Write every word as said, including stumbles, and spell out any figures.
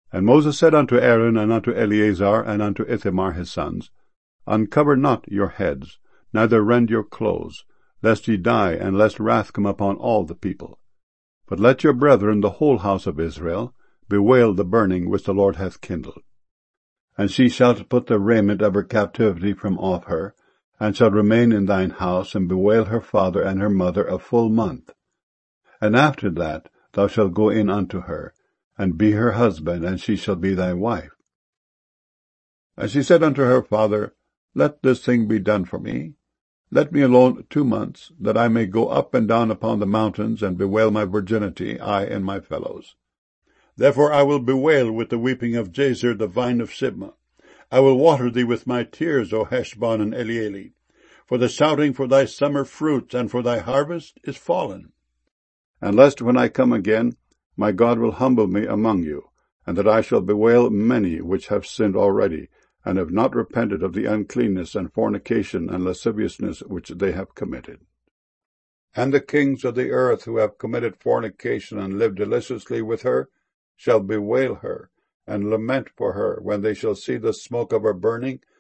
And Moses said unto Aaron, and unto Eleazar, and unto Ithamar his sons, Uncover not your heads, neither rend your clothes, lest ye die, and lest wrath come upon all the people. But let your brethren, the whole house of Israel, bewail the burning which the Lord hath kindled. And she shall put the raiment of her captivity from off her, and shall remain in thine house, and bewail her father and her mother a full month. And after that thou shalt go in unto her, and be her husband, and she shall be thy wife. And she said unto her father, Let this thing be done for me. Let me alone two months, that I may go up and down upon the mountains, and bewail my virginity, I and my fellows. Therefore I will bewail with the weeping of Jazer the vine of Sibmah. I will water thee with my tears, O Heshbon and Elealeh. For the shouting for thy summer fruits and for thy harvest is fallen. And lest when I come again, my God will humble me among you, and that I shall bewail many which have sinned already, and have not repented of the uncleanness and fornication and lasciviousness which they have committed. And the kings of the earth who have committed fornication and lived deliciously with her shall bewail her, and lament for her, when they shall see the smoke of her burning,